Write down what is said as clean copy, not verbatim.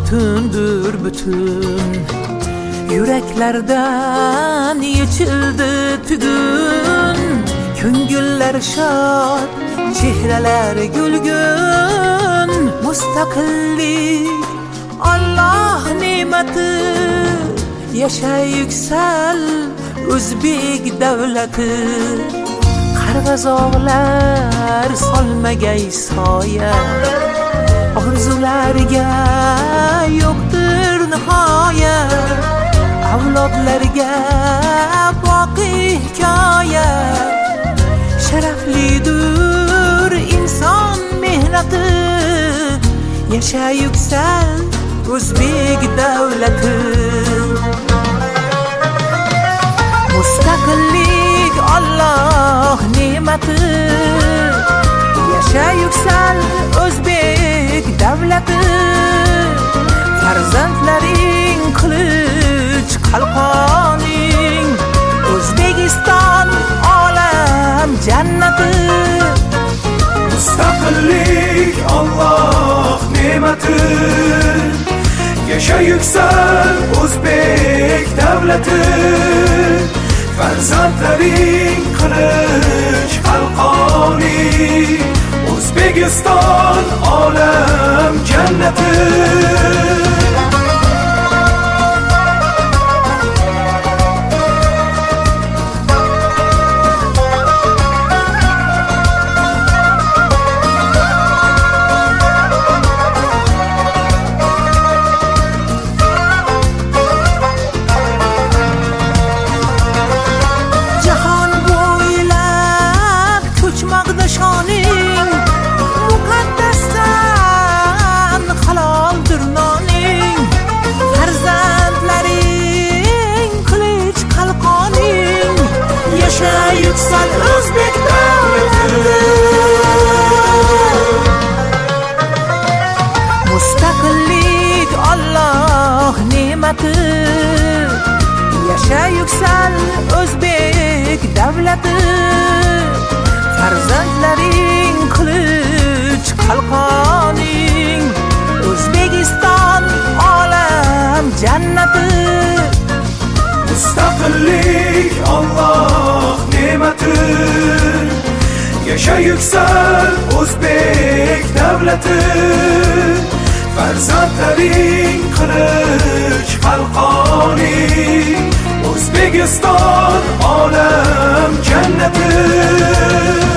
oltindir bütün. Yüreklerden yechildi tugun. Ko'ngillar shod, chehralar gulgun. Mustaqillik Allah ne'mati, yasha yuksal O'zbek davlati. Qarg'azog'lar solmagay soya, orzularga yo'qdir nihoya. Avlodlarga boqiy hikoya. Sharaflidir inson mehnati, yasha yuksal O'zbek davlati. Mustaqillik Allah ne'mati, yasha yuksal O'zbek davlati. Farzandlaring qilich qalqoning, O'zbekiston olam jannati. Mustaqillik Allah ne'mati, yasha yuksal O'zbek davlati. Farzandlaring qilich qalqoning, O'zbekiston olam jannati. Muqaddasdan haloldir noning. Farzandlaring qilich qalqoning, yasha yuksal O'zbek davlati. Mustaqillik Allah ne'mati, yasha yuksal O'zbek davlati. Farzandlaring qilich qalqoning, O'zbekiston olam jannati. Mustaqillik Allah ne'mati, yasha yuksal O'zbek davlati. Farzandlaring qilich qalqoning, O'zbekiston olam jannati.